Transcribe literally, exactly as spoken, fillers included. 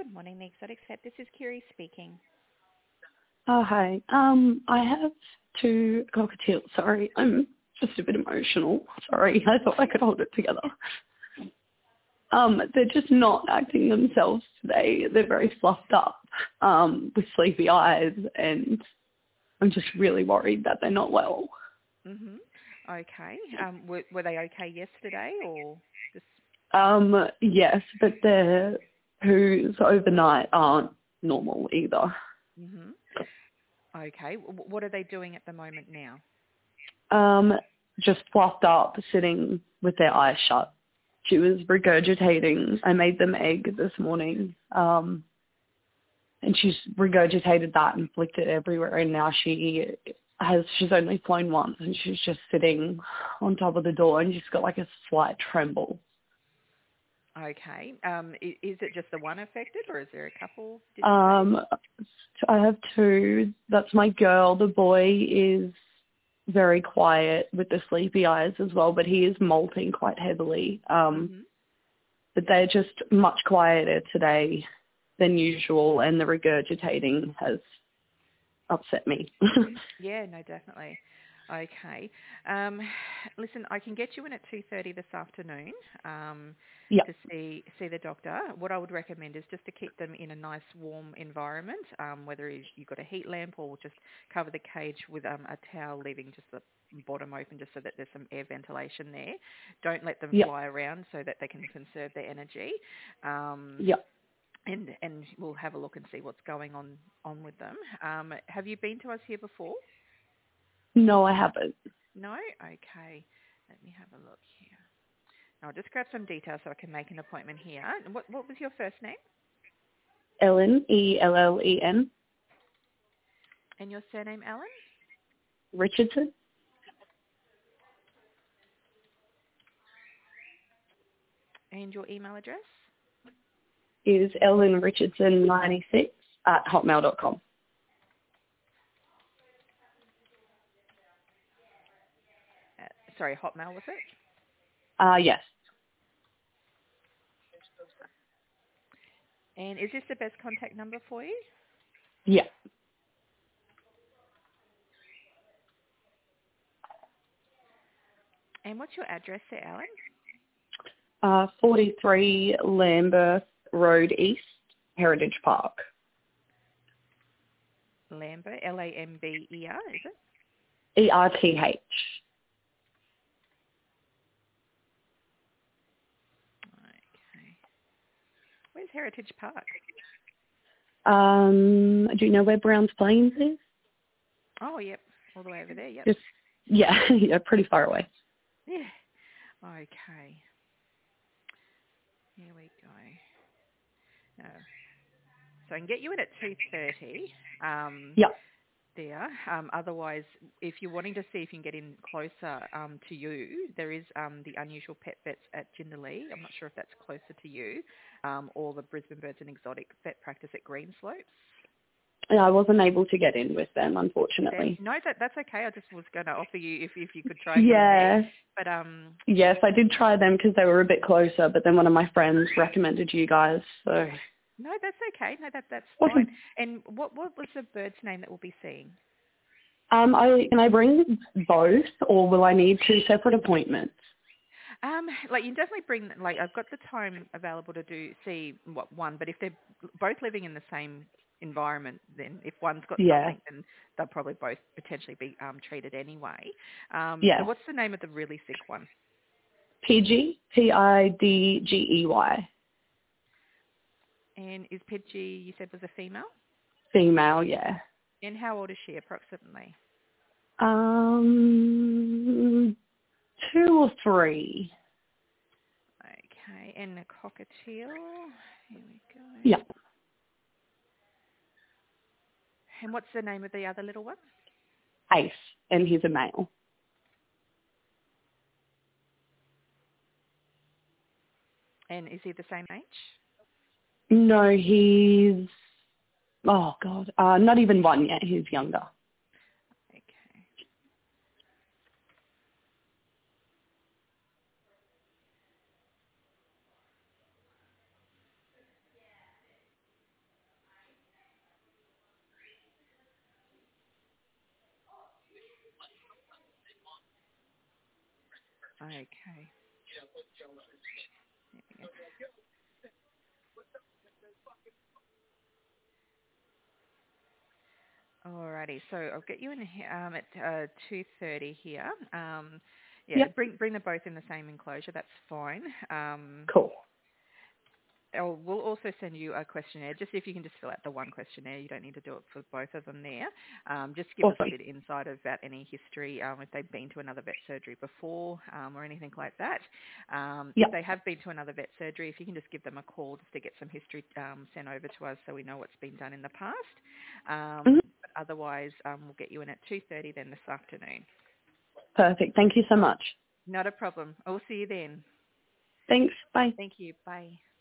Good morning, the Exotic Set. This is Kiri speaking. Oh, hi. Um, I have two cockatiels. Sorry, I'm just a bit emotional. Sorry, I thought I could hold it together. Um, they're just not acting themselves today. They're very fluffed up, um, with sleepy eyes, and I'm just really worried that they're not well. Mhm. Okay. Um, were, were they okay yesterday, or just? Um, yes, but their poos overnight aren't normal either. Mhm. Okay. W- what are they doing at the moment now? Um, just fluffed up, sitting with their eyes shut. She was regurgitating. I made them egg this morning, um, and she's regurgitated that and flicked it everywhere. And now she has, she's only flown once, and she's just sitting on top of the door, and she's got like a slight tremble. Okay. Um, is, is it just the one affected, or is there a couple? Did you say? Um, I have two. That's my girl. The boy is very quiet with the sleepy eyes as well, but he is molting quite heavily. Um, Mhm. but they're just much quieter today than usual, and the regurgitating has upset me. Yeah. No, definitely. Okay. Um, listen, I can get you in at two thirty this afternoon. Um, Yeah, to see see the doctor. What I would recommend is just to keep them in a nice warm environment, um, whether you- you've got a heat lamp or just cover the cage with um, a towel, leaving just the bottom open just so that there's some air ventilation there. Don't let them yeah, fly around so that they can conserve their energy. Um, yeah. and, and we'll have a look and see what's going on, on with them. Um, have you been to us here before? No, I haven't. No? Okay. Let me have a look here. I'll just grab some details so I can make an appointment here. What, what was your first name? Ellen, E L L E N, And your surname, Alan? Richardson, And your email address? is Ellen Richardson ninety-six at hotmail dot com. Uh, sorry, Hotmail was it? Uh, yes. And is this the best contact number for you? Yeah. And what's your address there, Alan? Uh, forty-three Lambeth Road East, Heritage Park. Lambert, L A M B E R, is it? E R T H. Okay. Where's Heritage Park? Um, do you know where Browns Plains is? Oh, yep. All the way over there, yep. Just, yeah, yeah, pretty far away. Yeah. Okay. Here we go. No. So I can get you in at two thirty. Um, Yeah. there. Um, otherwise, if you're wanting to see if you can get in closer um, to you, there is um, the Unusual Pet Vets at Jindalee. I'm not sure if that's closer to you, um, or the Brisbane Birds and Exotic Vet Practice at Greenslopes. Yeah, I wasn't able to get in with them, With them? unfortunately. No, that that's okay. I just was going to offer you if if you could try and get in there. Yeah. But um, Yes, I did try them because they were a bit closer, but then one of my friends recommended you guys, so. no, that's okay. No, that that's fine. Awesome. And what what was the bird's name that we'll be seeing? Um, I, can I bring both, or will I need two separate appointments? Um, like you can definitely bring, like I've got the time available to do, see what one, but if they're both living in the same environment, then if one's got Yeah. something, then they'll probably both potentially be um, treated anyway. Um, so Yeah. what's the name of the really sick one? P G, P I D G E Y. And is Pidgey, you said was a female? Female, yeah. And how old is she approximately? Um, two or three. Okay, and a cockatiel. Here we go. Yeah. And what's the name of the other little one? Ace, and he's a male. And is he the same age? No, he's, oh God, uh, not even one yet. He's younger. Okay. Okay. There we go. Alrighty, so I'll get you in he- um, at uh, two thirty here. Um, yeah, Yep. bring bring them both in the same enclosure. That's fine. Um, Cool. I'll, we'll also send you a questionnaire. Just if you can just fill out the one questionnaire, you don't need to do it for both of them there. Um, just give us a Awesome. bit of insight about any history, um, if they've been to another vet surgery before um, or anything like that. Um, if Yep. they have been to another vet surgery, if you can just give them a call just to get some history um, sent over to us so we know what's been done in the past. Um, Mhm. but otherwise, um, we'll get you in at two thirty then this afternoon. Perfect. Thank you so much. Not a problem. I'll see you then. Thanks. Bye. Thank you. Bye.